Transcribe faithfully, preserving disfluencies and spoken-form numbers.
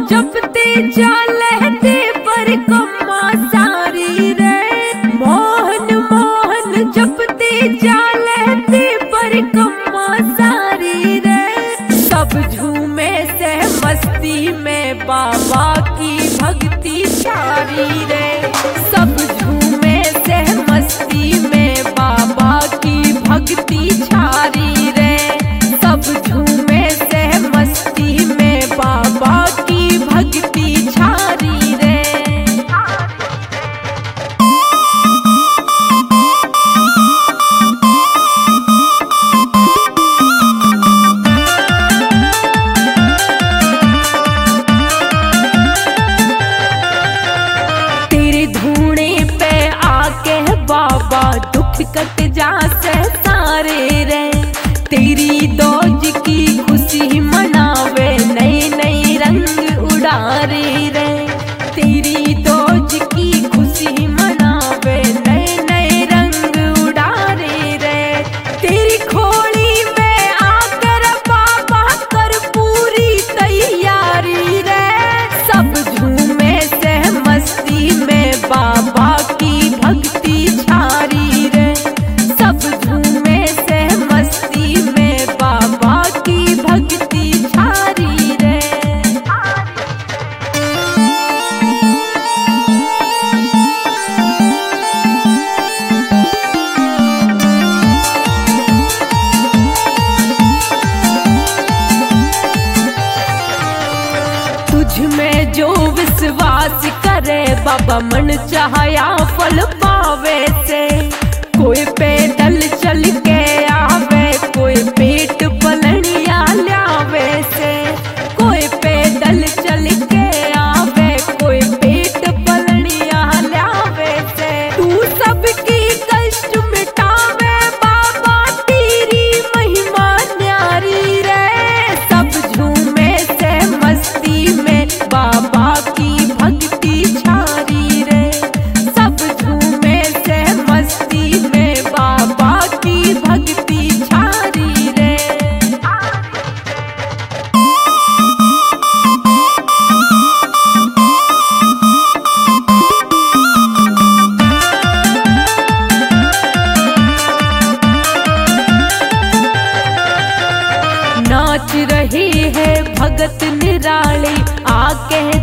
जपते चालते पर कम्मा सारी रे। मोहन मोहन जपते चालते पर कम्मा सारी रे। सब झूमे से मस्ती में बाबा की भक्ति सारी रे। सब झूमे से मस्ती में बाबा की भक्ति छारी रे। सब झूमे से मस्ती में बाबा की भक्ति छारी रे। तेरे धूणे पे आके बाबा दुख कट जासे सारे रे। तेरी दौज की खुशी मनावे नए नए रंग उड़ारे रे। तेरी दौज की खुशी मनावे नए नए रंग उड़ारे रे। तेरी खोली में आकर बाबा कर पूरी तैयारी रे। सब झूमे से मस्ती में बाबा की भक्ति छारी रे। सब झूमे से मस्ती में बाबा की भक्ति छारी रे। तुझ में जो विश्वास करे बाबा मन चाहया फल पावे से। कोई पैदल चल के आवे कोई पेट पलनिया लावे से। कोई पैदल चल के आवे कोई पेट पलनिया लावे से। तू सबकी कष्ट मिटावे बाबा तेरी महिमा न्यारी रे। सब झूमे से मस्ती में बाबा की भक्ति छारी रे। सब झूमे से मस्ती में बाबा की भक्ति छारी रे। नाच रही है भगत निराली आके